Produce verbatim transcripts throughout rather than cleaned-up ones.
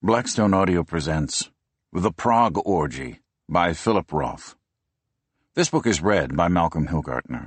Blackstone Audio presents The Prague Orgy by Philip Roth. This book is read by Malcolm Hilgartner.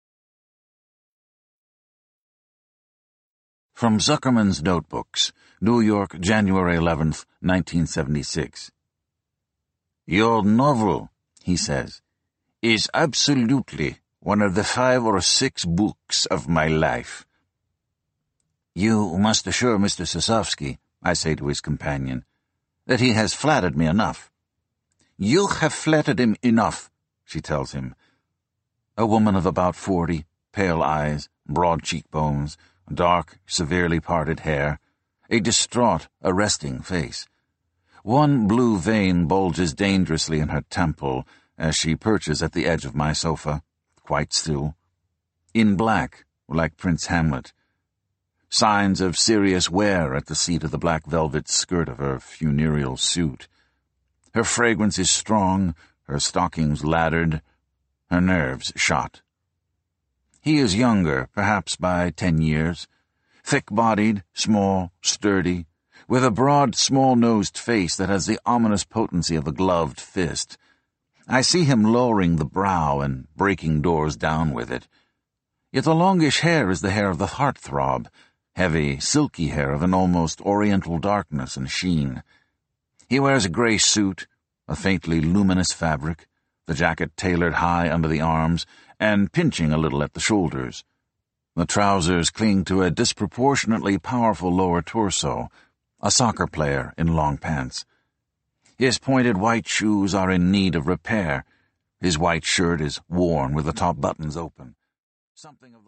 From Zuckerman's Notebooks, New York, January eleventh, nineteen seventy-six. Your novel, he says, is absolutely one of the five or six books of my life. You must assure Mister Sosovsky, I say to his companion, that he has flattered me enough. You have flattered him enough, she tells him. A woman of about forty, pale eyes, broad cheekbones, dark, severely parted hair, a distraught, arresting face. One blue vein bulges dangerously in her temple as she perches at the edge of my sofa, quite still. In black, like Prince Hamlet. Signs of serious wear at the seat of the black velvet skirt of her funereal suit. Her fragrance is strong, her stockings laddered, her nerves shot. He is younger, perhaps by ten years, thick-bodied, small, sturdy, with a broad, small-nosed face that has the ominous potency of a gloved fist. I see him lowering the brow and breaking doors down with it. Yet the longish hair is the hair of the heartthrob, heavy, silky hair of an almost oriental darkness and sheen. He wears a grey suit, a faintly luminous fabric, the jacket tailored high under the arms and pinching a little at the shoulders. The trousers cling to a disproportionately powerful lower torso, a soccer player in long pants. His pointed white shoes are in need of repair. His white shirt is worn with the top buttons open. Something of